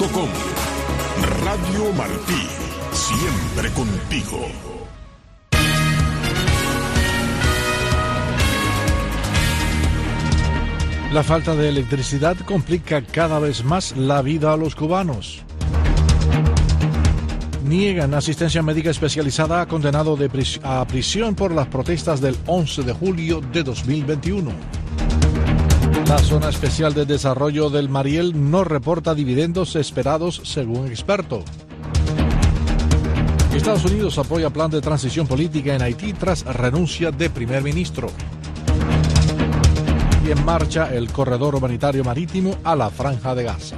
radio.com. Radio Martí, siempre contigo. La falta de electricidad complica cada vez más la vida a los cubanos. Niegan asistencia médica especializada, condenado a prisión por las protestas del 11 de julio de 2021. La Zona Especial de Desarrollo del Mariel no reporta dividendos esperados según experto. Estados Unidos apoya plan de transición política en Haití tras renuncia de primer ministro. Y en marcha el corredor humanitario marítimo a la Franja de Gaza.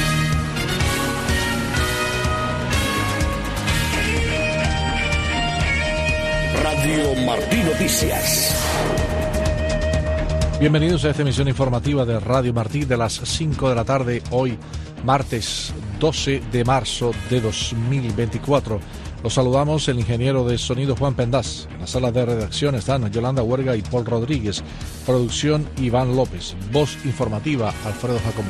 Radio Martí Noticias. Bienvenidos a esta emisión informativa de Radio Martí de las 5 de la tarde, hoy martes 12 de marzo de 2024. Los saludamos el ingeniero de sonido Juan Pendaz. En la sala de redacción están Yolanda Huerga y Paul Rodríguez. Producción Iván López. Voz informativa Alfredo Jacomín.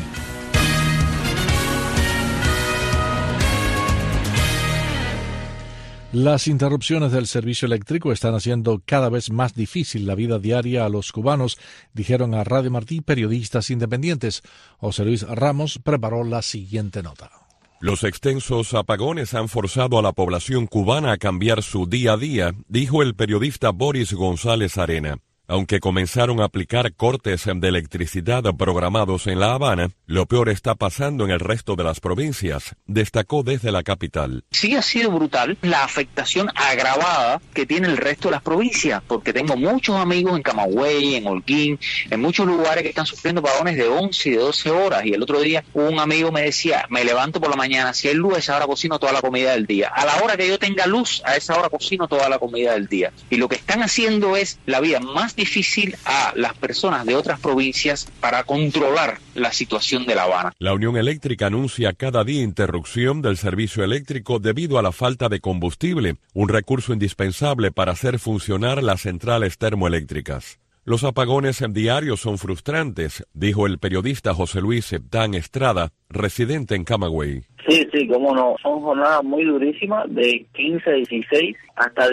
Las interrupciones del servicio eléctrico están haciendo cada vez más difícil la vida diaria a los cubanos, dijeron a Radio Martí periodistas independientes. José Luis Ramos preparó la siguiente nota. Los extensos apagones han forzado a la población cubana a cambiar su día a día, dijo el periodista Boris González Arena. Aunque comenzaron a aplicar cortes de electricidad programados en La Habana, lo peor está pasando en el resto de las provincias, destacó desde la capital. Sí ha sido brutal la afectación agravada que tiene el resto de las provincias, porque tengo muchos amigos en Camagüey, en Holguín, en muchos lugares que están sufriendo apagones de 11 y de 12 horas. Y el otro día un amigo me decía, me levanto por la mañana, si hay luz a esa hora cocino toda la comida del día. A la hora que yo tenga luz, a esa hora cocino toda la comida del día. Y lo que están haciendo es la vida más difícil a las personas de otras provincias para controlar la situación de La Habana. La Unión Eléctrica anuncia cada día interrupción del servicio eléctrico debido a la falta de combustible, un recurso indispensable para hacer funcionar las centrales termoeléctricas. Los apagones diarios son frustrantes, dijo el periodista José Luis Septán Estrada, residente en Camagüey. Sí, cómo no. Son jornadas muy durísimas de 15, 16 hasta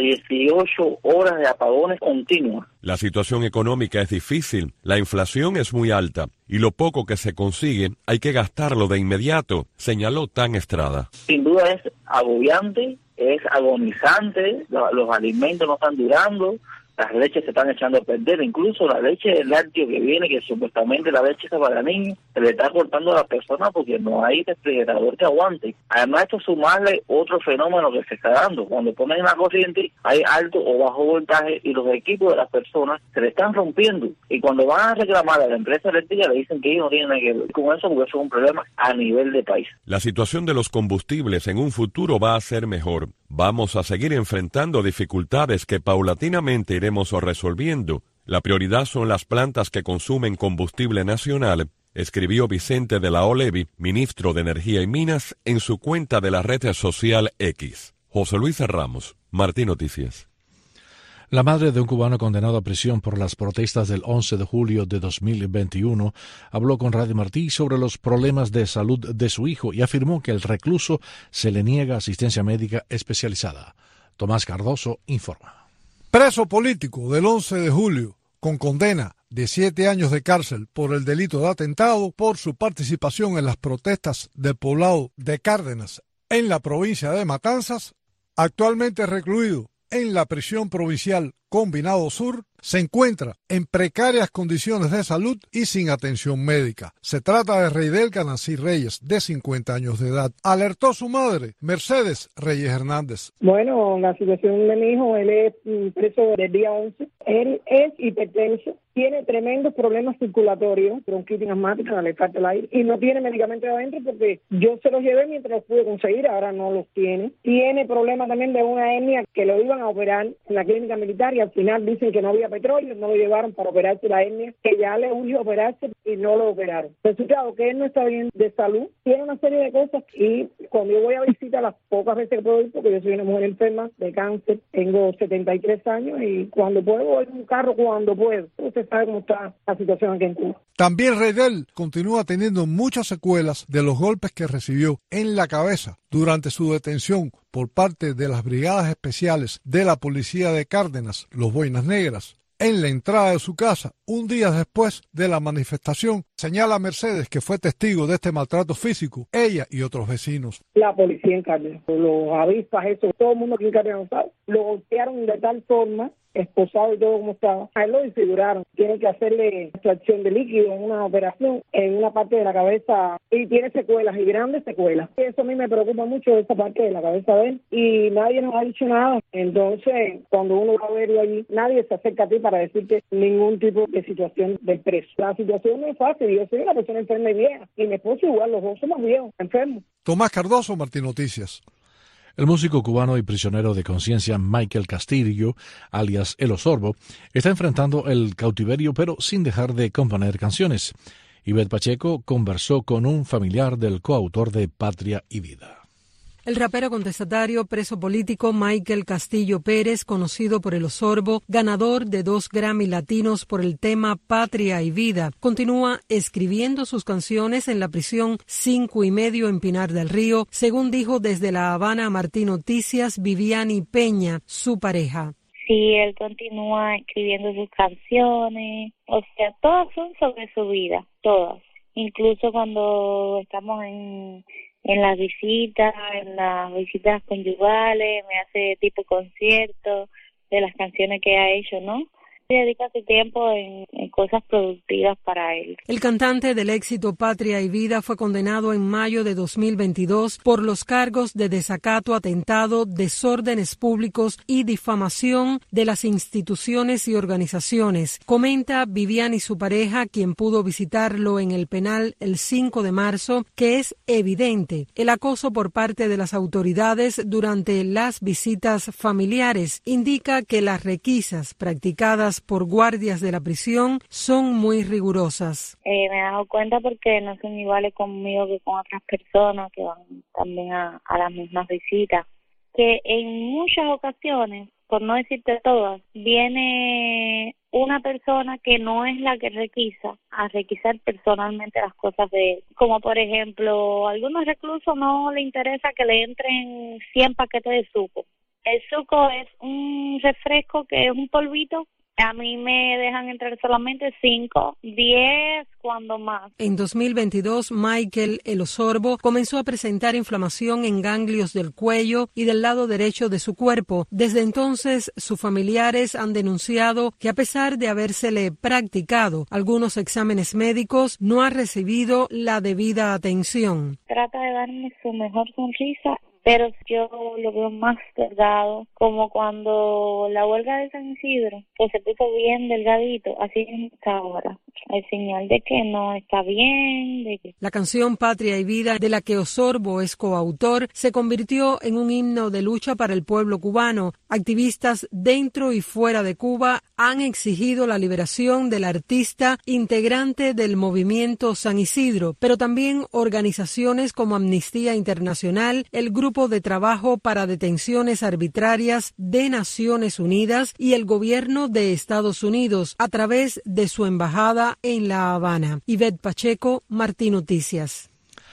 18 horas de apagones continuos. La situación económica es difícil, la inflación es muy alta y lo poco que se consigue hay que gastarlo de inmediato, señaló Tan Estrada. Sin duda es agobiante, es agonizante, los alimentos no están durando. Las leches se están echando a perder, incluso la leche del lácteo que viene, que supuestamente la leche es para niños, se le está cortando a las personas porque no hay refrigerador que aguante. Además, esto sumarle otro fenómeno que se está dando. Cuando ponen la corriente, hay alto o bajo voltaje y los equipos de las personas se le están rompiendo. Y cuando van a reclamar a la empresa eléctrica, le dicen que ellos no tienen nada que ver con eso porque eso es un problema a nivel de país. La situación de los combustibles en un futuro va a ser mejor. Vamos a seguir enfrentando dificultades que paulatinamente iremos resolviendo. La prioridad son las plantas que consumen combustible nacional, escribió Vicente de la Olevi, ministro de Energía y Minas, en su cuenta de la red social X. José Luis Ramos, Martí Noticias. La madre de un cubano condenado a prisión por las protestas del 11 de julio de 2021 habló con Radio Martí sobre los problemas de salud de su hijo y afirmó que el recluso se le niega asistencia médica especializada. Tomás Cardoso informa. Preso político del 11 de julio, con condena de 7 años de cárcel por el delito de atentado por su participación en las protestas del poblado de Cárdenas en la provincia de Matanzas, actualmente recluido en la prisión provincial Combinado Sur, se encuentra en precarias condiciones de salud y sin atención médica. Se trata de Reidel Canasí Reyes, de 50 años de edad. Alertó su madre, Mercedes Reyes Hernández. Bueno, la situación de mi hijo, él es preso del día 11. Él es hipertenso, tiene tremendos problemas circulatorios, bronquitis asmática, le falta el aire, y no tiene medicamentos adentro porque yo se los llevé mientras los pude conseguir, ahora no los tiene. Tiene problemas también de una hernia que lo iban a operar en la clínica militar y al final dicen que no había petróleo, no lo llevaron para operarse la hernia, que ya le urgió operarse y no lo operaron. Resultado que él no está bien de salud, tiene una serie de cosas y cuando yo voy a visitar las pocas veces que puedo ir, porque yo soy una mujer enferma de cáncer, tengo 73 años y cuando puedo voy en un carro cuando puedo. Usted se sabe cómo está la situación aquí en Cuba. También Reidel continúa teniendo muchas secuelas de los golpes que recibió en la cabeza durante su detención por parte de las brigadas especiales de la policía de Cárdenas, los Boinas Negras, en la entrada de su casa, un día después de la manifestación. Señala Mercedes, que fue testigo de este maltrato físico, ella y otros vecinos. La policía en Cárdenas, los avispas, eso, todo el mundo aquí en Cárdenas sabe, lo golpearon de tal forma, esposado y todo como estaba. A él lo desfiguraron. Tienen que hacerle extracción de líquido en una operación en una parte de la cabeza y tiene secuelas y grandes secuelas. Eso a mí me preocupa mucho, esa parte de la cabeza de él, y nadie nos ha dicho nada. Entonces, cuando uno va a verlo allí, nadie se acerca a ti para decirte ningún tipo de situación del preso. La situación no es fácil. Yo soy una persona enferma y vieja, y mi esposo igual, los dos somos viejos, enfermos. Tomás Cardoso, Martín Noticias. El músico cubano y prisionero de conciencia Michael Castillo, alias El Osorbo, está enfrentando el cautiverio pero sin dejar de componer canciones. Ivette Pacheco conversó con un familiar del coautor de Patria y Vida. El rapero contestatario preso político Michael Castillo Pérez, conocido por El Osorbo, ganador de 2 Grammy latinos por el tema Patria y Vida, continúa escribiendo sus canciones en la prisión 5 y medio en Pinar del Río, según dijo desde La Habana a Martín Noticias Viviani Peña, su pareja. Sí, él continúa escribiendo sus canciones, o sea, todas son sobre su vida, todas. Incluso cuando estamos en las visitas conyugales, me hace tipo conciertos de las canciones que ha hecho, ¿no? Dedica su tiempo en cosas productivas para él. El cantante del éxito Patria y Vida fue condenado en mayo de 2022 por los cargos de desacato, atentado, desórdenes públicos y difamación de las instituciones y organizaciones. Comenta Viviani, su pareja, quien pudo visitarlo en el penal el 5 de marzo, que es evidente el acoso por parte de las autoridades durante las visitas familiares. Indica que las requisas practicadas por guardias de la prisión son muy rigurosas. Me he dado cuenta porque no son iguales conmigo que con otras personas que van también a las mismas visitas, que en muchas ocasiones, por no decirte todas, viene una persona que no es la que requisa a requisar personalmente las cosas de él. Como por ejemplo, a algunos reclusos no le interesa que le entren 100 paquetes de suco. El suco es un refresco que es un polvito. A mí me dejan entrar solamente 5, 10, cuando más. En 2022, Michael El Osorbo comenzó a presentar inflamación en ganglios del cuello y del lado derecho de su cuerpo. Desde entonces, sus familiares han denunciado que a pesar de habérsele practicado algunos exámenes médicos, no ha recibido la debida atención. Trata de darme su mejor sonrisa, pero yo lo veo más delgado, como cuando la huelga de San Isidro, que se puso bien delgadito, así está ahora. Es señal de que no está bien. La canción Patria y Vida, de la que Osorbo es coautor, se convirtió en un himno de lucha para el pueblo cubano. Activistas dentro y fuera de Cuba han exigido la liberación del artista integrante del movimiento San Isidro, pero también organizaciones como Amnistía Internacional, el Grupo de Trabajo para Detenciones Arbitrarias de Naciones Unidas y el gobierno de Estados Unidos a través de su embajada en La Habana. Ivette Pacheco, Martín Noticias.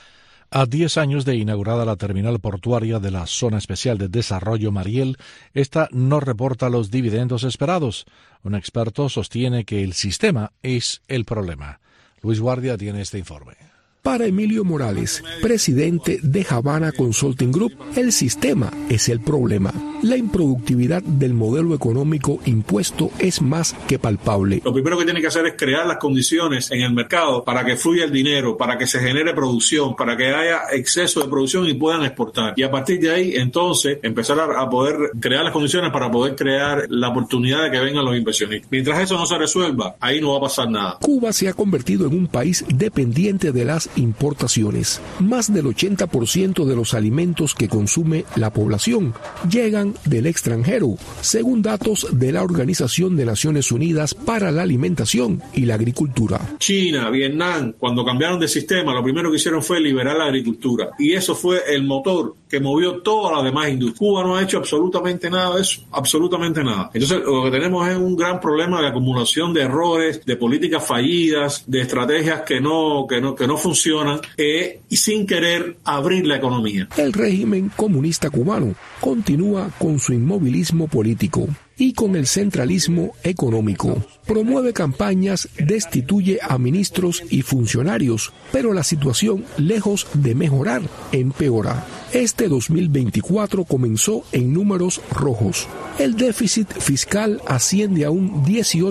A 10 años de inaugurada la terminal portuaria de la Zona Especial de Desarrollo Mariel, esta no reporta los dividendos esperados. Un experto sostiene que el sistema es el problema. Luis Guardia tiene este informe. Para Emilio Morales, presidente de Havana Consulting Group, el sistema es el problema. La improductividad del modelo económico impuesto es más que palpable. Lo primero que tiene que hacer es crear las condiciones en el mercado para que fluya el dinero, para que se genere producción, para que haya exceso de producción y puedan exportar. Y a partir de ahí, entonces, empezar a poder crear las condiciones para poder crear la oportunidad de que vengan los inversionistas. Mientras eso no se resuelva, ahí no va a pasar nada. Cuba se ha convertido en un país dependiente de las importaciones. Más del 80% de los alimentos que consume la población llegan importación del extranjero, según datos de la Organización de Naciones Unidas para la Alimentación y la Agricultura. China, Vietnam, cuando cambiaron de sistema, lo primero que hicieron fue liberar la agricultura. Y eso fue el motor que movió toda la demás industria. Cuba no ha hecho absolutamente nada de eso, absolutamente nada. Entonces, lo que tenemos es un gran problema de acumulación de errores, de políticas fallidas, de estrategias que no funcionan, y sin querer abrir la economía. El régimen comunista cubano continúa con su inmovilismo político y con el centralismo económico. Promueve campañas, destituye a ministros y funcionarios, pero la situación, lejos de mejorar, empeora. Este 2024 comenzó en números rojos. El déficit fiscal asciende a un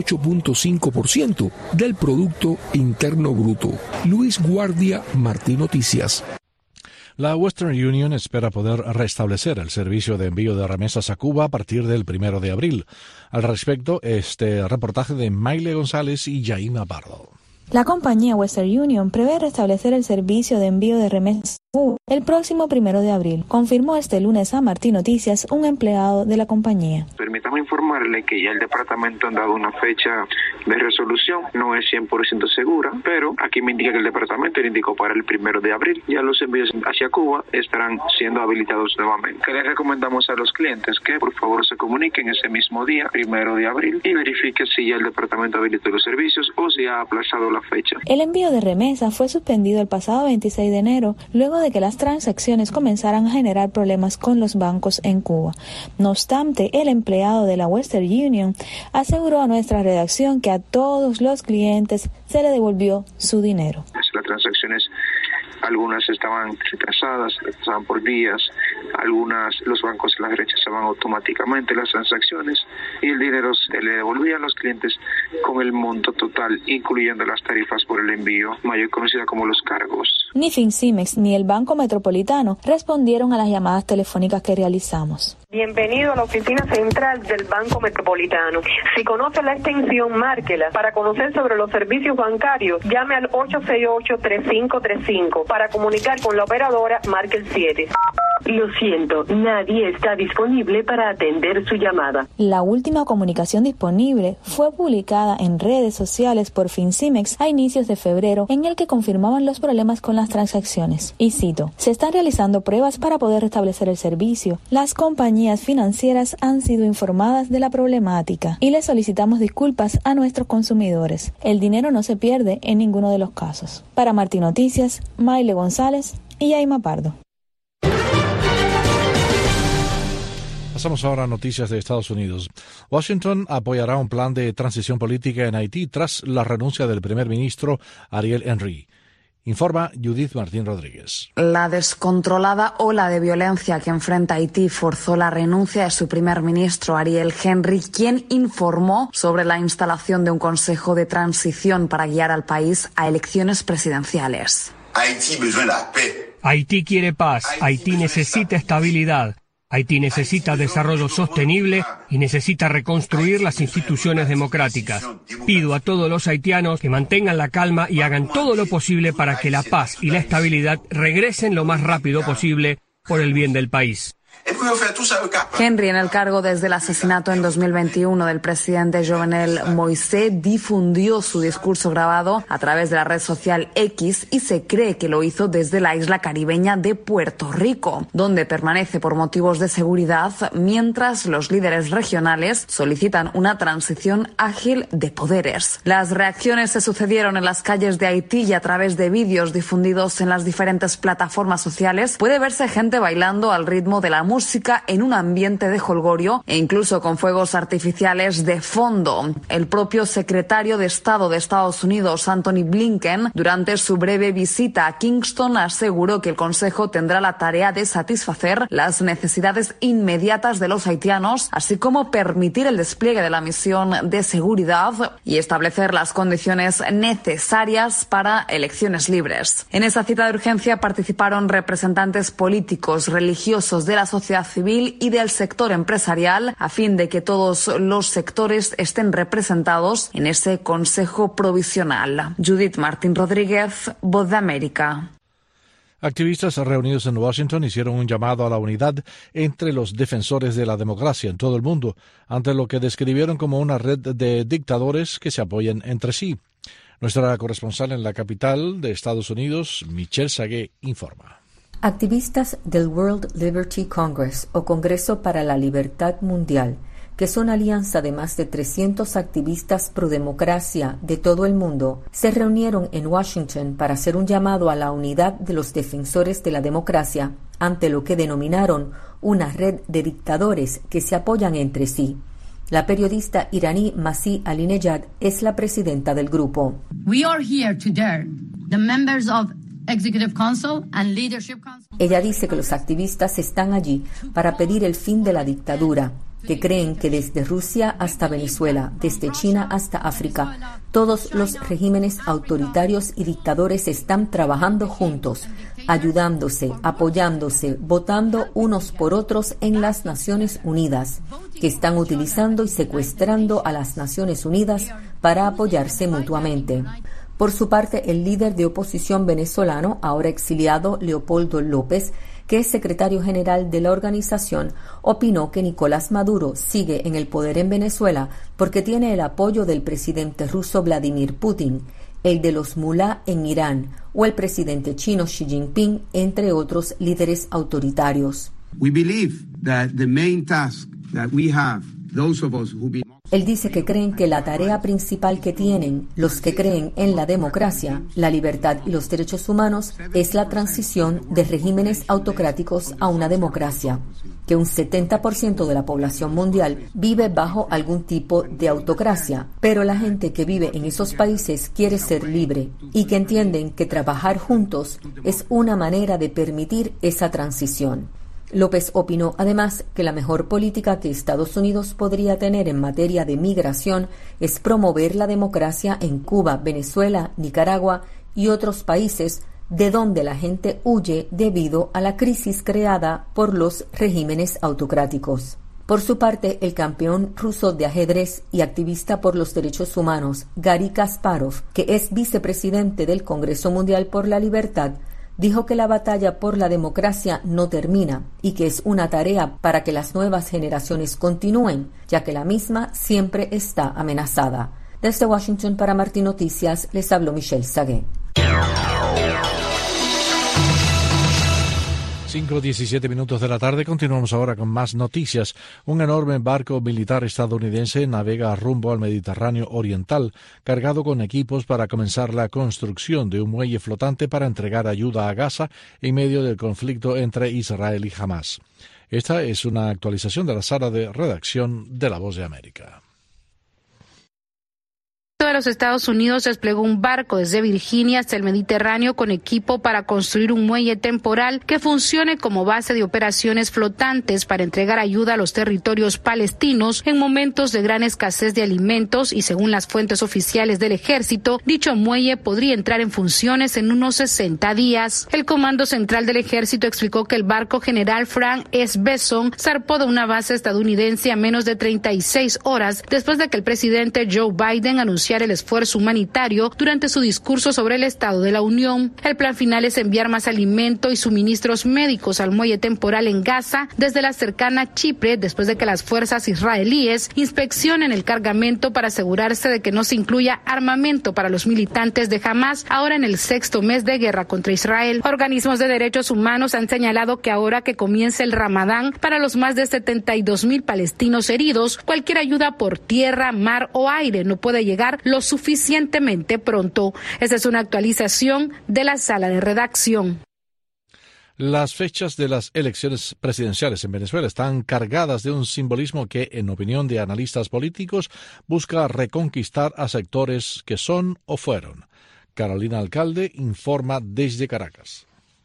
18.5% del Producto Interno Bruto. Luis Guardia, Martí Noticias. La Western Union espera poder restablecer el servicio de envío de remesas a Cuba a partir del 1 de abril. Al respecto, este reportaje de Maile González y Yaima Pardo. La compañía Western Union prevé restablecer el servicio de envío de remesas el próximo 1 de abril, confirmó este lunes a Martí Noticias un empleado de la compañía. Permítame informarle que ya el departamento ha dado una fecha de resolución, no es 100% segura, pero aquí me indica que el departamento le indicó para el 1 de abril. Ya los envíos hacia Cuba estarán siendo habilitados nuevamente. Que les recomendamos a los clientes que por favor se comuniquen ese mismo día, 1 de abril, y verifique si ya el departamento habilitó los servicios o si ha aplazado la fecha. El envío de remesa fue suspendido el pasado 26 de enero, luego de que las transacciones comenzaran a generar problemas con los bancos en Cuba. No obstante, el empleado de la Western Union aseguró a nuestra redacción que a todos los clientes se le devolvió su dinero. Las transacciones, algunas estaban retrasadas, estaban por días, algunas los bancos las rechazaban automáticamente las transacciones y el dinero se le devolvía a los clientes con el monto total, incluyendo las tarifas por el envío, mayor conocida como los cargos. Ni Fincimex ni el Banco Metropolitano respondieron a las llamadas telefónicas que realizamos. Bienvenido a la oficina central del Banco Metropolitano. Si conoce la extensión, márquela. Para conocer sobre los servicios bancarios, llame al 868-3535. Para comunicar con la operadora, marque el 7. Lo siento, nadie está disponible para atender su llamada. La última comunicación disponible fue publicada en redes sociales por Fincimex a inicios de febrero, en el que confirmaban los problemas con las transacciones. Y cito: se están realizando pruebas para poder restablecer el servicio. Las compañías financieras han sido informadas de la problemática y les solicitamos disculpas a nuestros consumidores. El dinero no se pierde en ninguno de los casos. Para Martí Noticias, Maile González y Yaima Pardo. Pasamos ahora a noticias de Estados Unidos. Washington apoyará un plan de transición política en Haití tras la renuncia del primer ministro Ariel Henry. Informa Judith Martín Rodríguez. La descontrolada ola de violencia que enfrenta Haití forzó la renuncia de su primer ministro Ariel Henry, quien informó sobre la instalación de un consejo de transición para guiar al país a elecciones presidenciales. Haití quiere paz, Haití necesita estabilidad. Haití necesita desarrollo sostenible y necesita reconstruir las instituciones democráticas. Pido a todos los haitianos que mantengan la calma y hagan todo lo posible para que la paz y la estabilidad regresen lo más rápido posible por el bien del país. Henry, en el cargo desde el asesinato en 2021 del presidente Jovenel Moïse, difundió su discurso grabado a través de la red social X y se cree que lo hizo desde la isla caribeña de Puerto Rico, donde permanece por motivos de seguridad, mientras los líderes regionales solicitan una transición ágil de poderes. Las reacciones se sucedieron en las calles de Haití y a través de vídeos difundidos en las diferentes plataformas sociales puede verse gente bailando al ritmo de la música en un ambiente de jolgorio e incluso con fuegos artificiales de fondo. El propio secretario de Estado de Estados Unidos, Anthony Blinken, durante su breve visita a Kingston, aseguró que el Consejo tendrá la tarea de satisfacer las necesidades inmediatas de los haitianos, así como permitir el despliegue de la misión de seguridad y establecer las condiciones necesarias para elecciones libres. En esa cita de urgencia participaron representantes políticos, religiosos, de la sociedad civil y del sector empresarial, a fin de que todos los sectores estén representados en ese Consejo Provisional. Judith Martín Rodríguez, Voz de América. Activistas reunidos en Washington hicieron un llamado a la unidad entre los defensores de la democracia en todo el mundo, ante lo que describieron como una red de dictadores que se apoyan entre sí. Nuestra corresponsal en la capital de Estados Unidos, Michelle Sagué, informa. Activistas del World Liberty Congress, o Congreso para la Libertad Mundial, que son alianza de más de 300 activistas pro democracia de todo el mundo, se reunieron en Washington para hacer un llamado a la unidad de los defensores de la democracia ante lo que denominaron una red de dictadores que se apoyan entre sí. La periodista iraní Masih Alinejad es la presidenta del grupo. We are here today, the members of Executive Council and Leadership Council. Ella dice que los activistas están allí para pedir el fin de la dictadura, que creen que desde Rusia hasta Venezuela, desde China hasta África, todos los regímenes autoritarios y dictadores están trabajando juntos, ayudándose, apoyándose, votando unos por otros en las Naciones Unidas, que están utilizando y secuestrando a las Naciones Unidas para apoyarse mutuamente. Por su parte, el líder de oposición venezolano, ahora exiliado, Leopoldo López, que es secretario general de la organización, opinó que Nicolás Maduro sigue en el poder en Venezuela porque tiene el apoyo del presidente ruso Vladimir Putin, el de los mulá en Irán o el presidente chino Xi Jinping, entre otros líderes autoritarios. We believe that the main task that we have, those of us who Él dice que creen que la tarea principal que tienen los que creen en la democracia, la libertad y los derechos humanos es la transición de regímenes autocráticos a una democracia, que un 70% de la población mundial vive bajo algún tipo de autocracia, pero la gente que vive en esos países quiere ser libre y que entienden que trabajar juntos es una manera de permitir esa transición. López opinó además que la mejor política que Estados Unidos podría tener en materia de migración es promover la democracia en Cuba, Venezuela, Nicaragua y otros países de donde la gente huye debido a la crisis creada por los regímenes autocráticos. Por su parte, el campeón ruso de ajedrez y activista por los derechos humanos, Garry Kasparov, que es vicepresidente del Congreso Mundial por la Libertad, dijo que la batalla por la democracia no termina y que es una tarea para que las nuevas generaciones continúen, ya que la misma siempre está amenazada. Desde Washington para Martín Noticias les habló Michelle Sagué. 5:17 de la tarde. Continuamos ahora con más noticias. Un enorme barco militar estadounidense navega rumbo al Mediterráneo Oriental, cargado con equipos para comenzar la construcción de un muelle flotante para entregar ayuda a Gaza en medio del conflicto entre Israel y Hamás. Esta es una actualización de la sala de redacción de La Voz de América. De los Estados Unidos desplegó un barco desde Virginia hasta el Mediterráneo con equipo para construir un muelle temporal que funcione como base de operaciones flotantes para entregar ayuda a los territorios palestinos en momentos de gran escasez de alimentos y, según las fuentes oficiales del ejército, dicho muelle podría entrar en funciones en unos 60 días. El Comando Central del Ejército explicó que el barco General Frank S. Besson zarpó de una base estadounidense a menos de 36 horas después de que el presidente Joe Biden anunció el esfuerzo humanitario durante su discurso sobre el Estado de la Unión. El plan final es enviar más alimento y suministros médicos al muelle temporal en Gaza desde la cercana Chipre después de que las fuerzas israelíes inspeccionen el cargamento para asegurarse de que no se incluya armamento para los militantes de Hamás ahora en el 6º mes de guerra contra Israel. Organismos de derechos humanos han señalado que ahora que comienza el Ramadán, para los más de 72,000 palestinos heridos, cualquier ayuda por tierra, mar o aire no puede llegar lo suficientemente pronto. Esta es una actualización de la sala de redacción. Las fechas de las elecciones presidenciales en Venezuela están cargadas de un simbolismo que, en opinión de analistas políticos, busca reconquistar a sectores que son o fueron. Carolina Alcalde informa desde Caracas.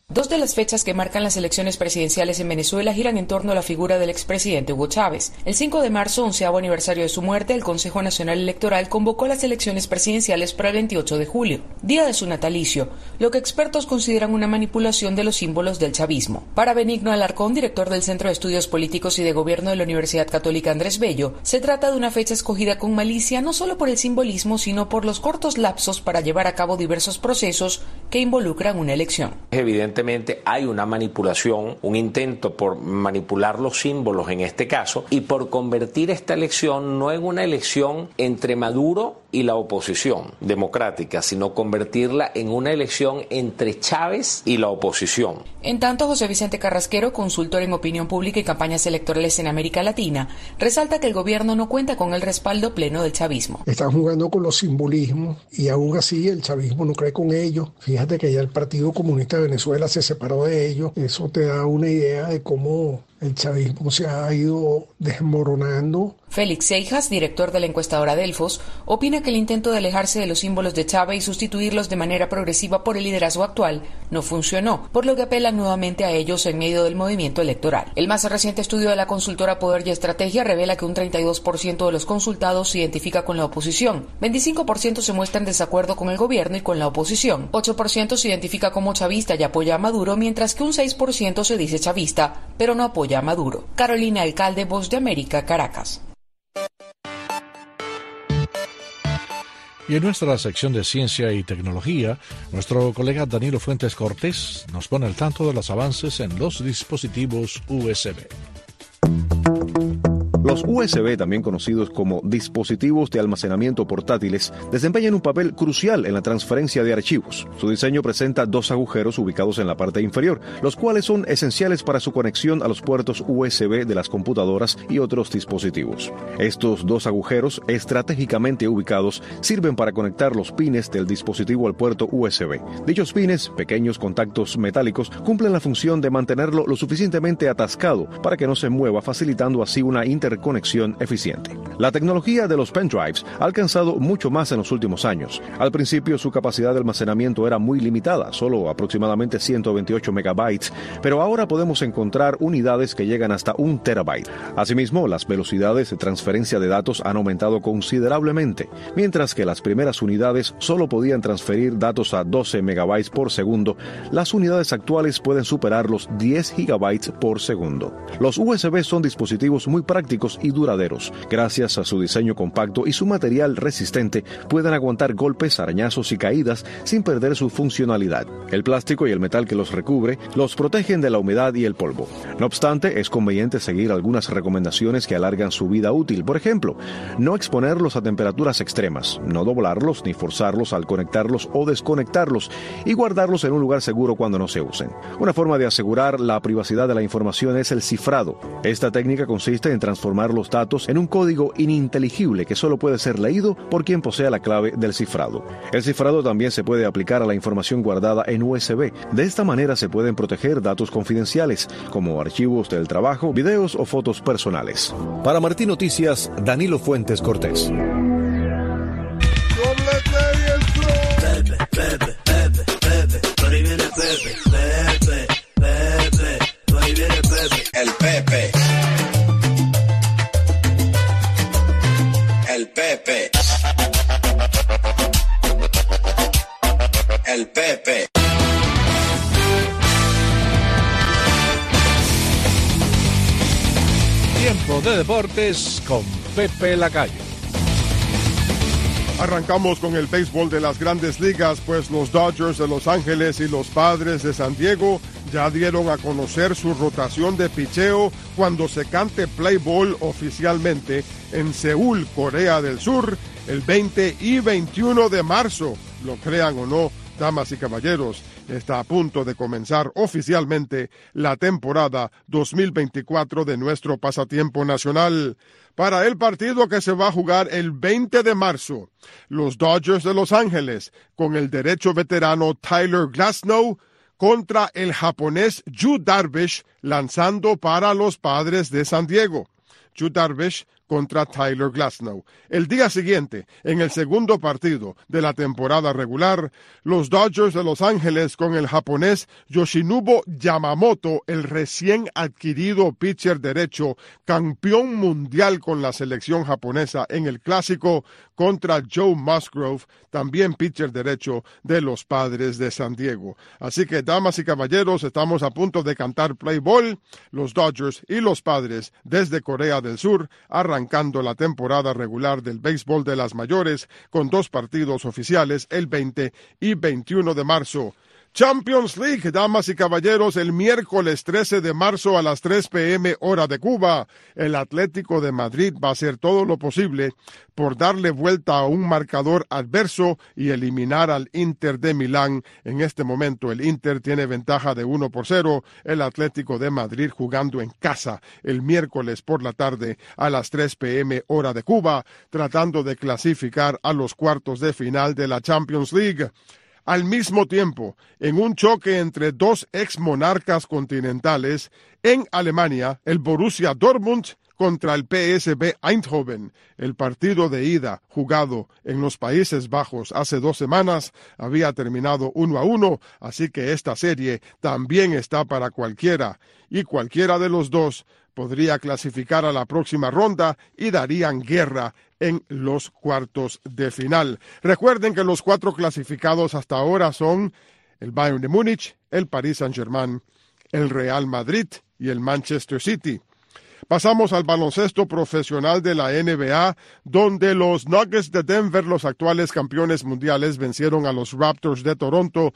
Dos de las fechas que marcan las elecciones presidenciales en Venezuela giran en torno a la figura del expresidente Hugo Chávez. El 5 de marzo, 11º aniversario de su muerte, el Consejo Nacional Electoral convocó las elecciones presidenciales para el 28 de julio, día de su natalicio, lo que expertos consideran una manipulación de los símbolos del chavismo. Para Benigno Alarcón, director del Centro de Estudios Políticos y de Gobierno de la Universidad Católica Andrés Bello, se trata de una fecha escogida con malicia no solo por el simbolismo, sino por los cortos lapsos para llevar a cabo diversos procesos que involucran una elección. Evidentemente hay una manipulación, un intento por manipular los símbolos en este caso y por convertir esta elección no en una elección entre Maduro y la oposición democrática, sino convertirla en una elección entre Chávez y la oposición. En tanto, José Vicente Carrasquero, consultor en opinión pública y campañas electorales en América Latina, resalta que el gobierno no cuenta con el respaldo pleno del chavismo. Están jugando con los simbolismos y aún así el chavismo no cree con ellos. Fíjate que ya el Partido Comunista de Venezuela se separó de ellos. Eso te da una idea de cómo el chavismo se ha ido desmoronando. Félix Seijas, director de la encuestadora Delfos, opina que el intento de alejarse de los símbolos de Chávez y sustituirlos de manera progresiva por el liderazgo actual no funcionó, por lo que apela nuevamente a ellos en medio del movimiento electoral. El más reciente estudio de la consultora Poder y Estrategia revela que un 32% de los consultados se identifica con la oposición, 25% se muestra en desacuerdo con el gobierno y con la oposición, 8% se identifica como chavista y apoya a Maduro, mientras que un 6% se dice chavista, pero no apoya a Maduro. Carolina Alcalde, Voz de América, Caracas. Y en nuestra sección de ciencia y tecnología, nuestro colega Danilo Fuentes Cortés nos pone al tanto de los avances en los dispositivos USB. Los USB, también conocidos como dispositivos de almacenamiento portátiles, desempeñan un papel crucial en la transferencia de archivos. Su diseño presenta dos agujeros ubicados en la parte inferior, los cuales son esenciales para su conexión a los puertos USB de las computadoras y otros dispositivos. Estos dos agujeros, estratégicamente ubicados, sirven para conectar los pines del dispositivo al puerto USB. Dichos pines, pequeños contactos metálicos, cumplen la función de mantenerlo lo suficientemente atascado para que no se mueva, facilitando así una interconexión eficiente. La tecnología de los pendrives ha alcanzado mucho más en los últimos años. Al principio su capacidad de almacenamiento era muy limitada, solo aproximadamente 128 megabytes, pero ahora podemos encontrar unidades que llegan hasta 1 terabyte. Asimismo, las velocidades de transferencia de datos han aumentado considerablemente, mientras que las primeras unidades solo podían transferir datos a 12 megabytes por segundo. Las unidades actuales pueden superar los 10 gigabytes por segundo. Los USB son dispositivos muy prácticos y duraderos. Gracias a su diseño compacto y su material resistente, pueden aguantar golpes, arañazos y caídas sin perder su funcionalidad. El plástico y el metal que los recubre los protegen de la humedad y el polvo. No obstante, es conveniente seguir algunas recomendaciones que alargan su vida útil. Por ejemplo, no exponerlos a temperaturas extremas, no doblarlos ni forzarlos al conectarlos o desconectarlos y guardarlos en un lugar seguro cuando no se usen. Una forma de asegurar la privacidad de la información es el cifrado. Esta técnica consiste en transformar los datos en un código ininteligible que solo puede ser leído por quien posea la clave del cifrado. El cifrado también se puede aplicar a la información guardada en USB. De esta manera se pueden proteger datos confidenciales, como archivos del trabajo, videos o fotos personales. Para Martín Noticias, Danilo Fuentes Cortés. El Pepe. El Pepe. El Pepe. Tiempo de deportes con Pepe Lacayo. Arrancamos con el béisbol de las Grandes Ligas, pues los Dodgers de Los Ángeles y los Padres de San Diego ya dieron a conocer su rotación de picheo cuando se cante play ball oficialmente en Seúl, Corea del Sur, el 20 y 21 de marzo. Lo crean o no, damas y caballeros, está a punto de comenzar oficialmente la temporada 2024 de nuestro pasatiempo nacional. Para el partido que se va a jugar el 20 de marzo, los Dodgers de Los Ángeles, con el derecho veterano Tyler Glasnow, contra el japonés Yu Darvish, lanzando para los Padres de San Diego. Yu Darvish, contra Tyler Glasnow. El día siguiente, en el segundo partido de la temporada regular, los Dodgers de Los Ángeles con el japonés Yoshinobu Yamamoto, el recién adquirido pitcher derecho, campeón mundial con la selección japonesa en el clásico, contra Joe Musgrove, también pitcher derecho de los Padres de San Diego. Así que, damas y caballeros, estamos a punto de cantar play ball. Los Dodgers y los Padres desde Corea del Sur, arrancando la temporada regular del béisbol de las mayores con 2 partidos oficiales el 20 y 21 de marzo. Champions League, damas y caballeros, el miércoles 13 de marzo a las 3 p.m. hora de Cuba. El Atlético de Madrid va a hacer todo lo posible por darle vuelta a un marcador adverso y eliminar al Inter de Milán. En este momento el Inter tiene ventaja de 1-0. El Atlético de Madrid jugando en casa el miércoles por la tarde a las 3 p.m. hora de Cuba, tratando de clasificar a los cuartos de final de la Champions League. Al mismo tiempo, en un choque entre 2 ex monarcas continentales, en Alemania, el Borussia Dortmund contra el PSV Eindhoven. El partido de ida, jugado en los Países Bajos hace 2 semanas, había terminado 1-1, así que esta serie también está para cualquiera, y cualquiera de los dos podría clasificar a la próxima ronda y darían guerra en los cuartos de final. Recuerden que los 4 clasificados hasta ahora son el Bayern de Múnich, el Paris Saint-Germain, el Real Madrid y el Manchester City. Pasamos al baloncesto profesional de la NBA, donde los Nuggets de Denver, los actuales campeones mundiales, vencieron a los Raptors de Toronto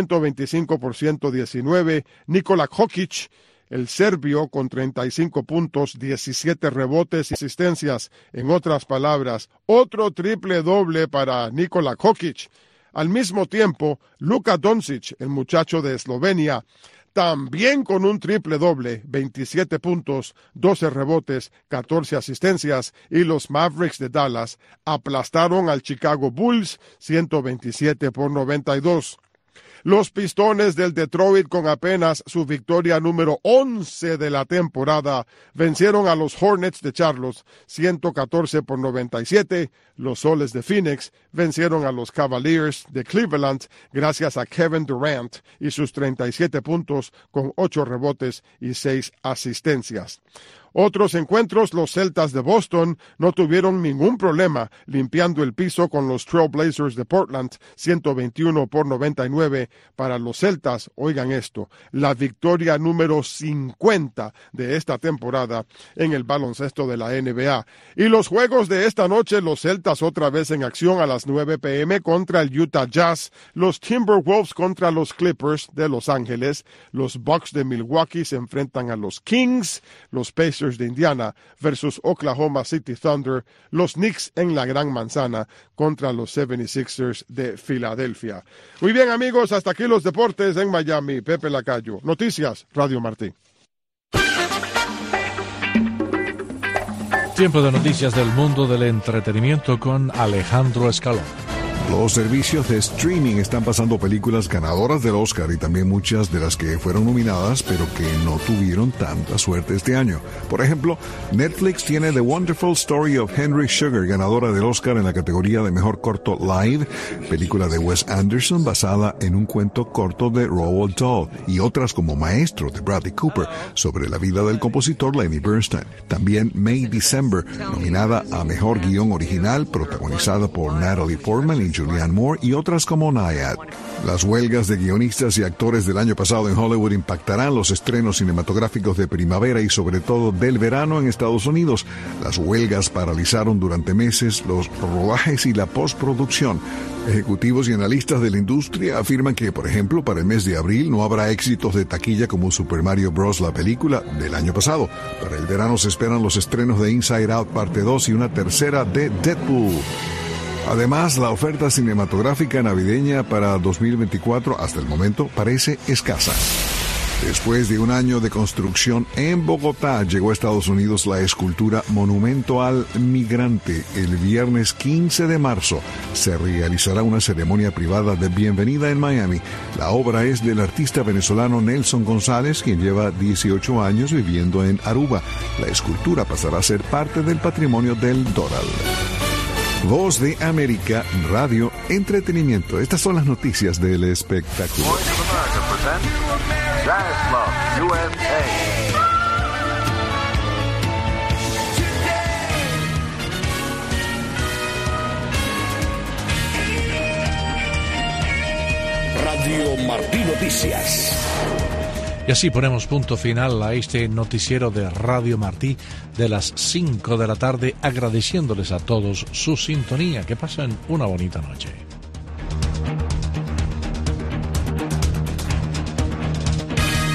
125-119. Nikola Jokic, el serbio, con 35 puntos, 17 rebotes y asistencias. En otras palabras, otro triple doble para Nikola Jokic. Al mismo tiempo, Luka Doncic, el muchacho de Eslovenia, también con un triple doble, 27 puntos, 12 rebotes, 14 asistencias, y los Mavericks de Dallas aplastaron al Chicago Bulls 127-92. Los Pistones del Detroit, con apenas su victoria número 11 de la temporada, vencieron a los Hornets de Charlotte 114-97. Los Soles de Phoenix vencieron a los Cavaliers de Cleveland gracias a Kevin Durant y sus 37 puntos con 8 rebotes y 6 asistencias. Otros encuentros, los Celtas de Boston no tuvieron ningún problema limpiando el piso con los Trail Blazers de Portland, 121-99 para los Celtas. Oigan esto, la victoria número 50 de esta temporada en el baloncesto de la NBA. Y los juegos de esta noche, los Celtas otra vez en acción a las 9 p.m. contra el Utah Jazz, los Timberwolves contra los Clippers de Los Ángeles, los Bucks de Milwaukee se enfrentan a los Kings, los Pacers de Indiana versus Oklahoma City Thunder, los Knicks en la Gran Manzana contra los 76ers de Filadelfia. Muy bien, amigos, hasta aquí los deportes en Miami. Pepe Lacayo, Noticias, Radio Martí. Tiempo de noticias del mundo del entretenimiento con Alejandro Escalón. Los servicios de streaming están pasando películas ganadoras del Oscar y también muchas de las que fueron nominadas pero que no tuvieron tanta suerte este año. Por ejemplo, Netflix tiene The Wonderful Story of Henry Sugar, ganadora del Oscar en la categoría de Mejor Corto Live, película de Wes Anderson basada en un cuento corto de Roald Dahl, y otras como Maestro de Bradley Cooper, sobre la vida del compositor Lenny Bernstein. También May December, nominada a Mejor Guión Original, protagonizada por Natalie Portman y Julianne Moore, y otras como Nyad. Las huelgas de guionistas y actores del año pasado en Hollywood impactarán los estrenos cinematográficos de primavera y sobre todo del verano en Estados Unidos. Las huelgas paralizaron durante meses los rodajes y la postproducción. Ejecutivos y analistas de la industria afirman que, por ejemplo, para el mes de abril no habrá éxitos de taquilla como Super Mario Bros., la película del año pasado. Para el verano se esperan los estrenos de Inside Out Parte 2 y una tercera de Deadpool. Además, la oferta cinematográfica navideña para 2024 hasta el momento parece escasa. Después de un año de construcción en Bogotá, llegó a Estados Unidos la escultura Monumento al Migrante. El viernes 15 de marzo se realizará una ceremonia privada de bienvenida en Miami. La obra es del artista venezolano Nelson González, quien lleva 18 años viviendo en Aruba. La escultura pasará a ser parte del patrimonio del Doral. Voz de América, radio, entretenimiento. Estas son las noticias del espectáculo. Radio Martí Noticias. Y así ponemos punto final a este noticiero de Radio Martí de las 5 de la tarde, agradeciéndoles a todos su sintonía. Que pasen una bonita noche.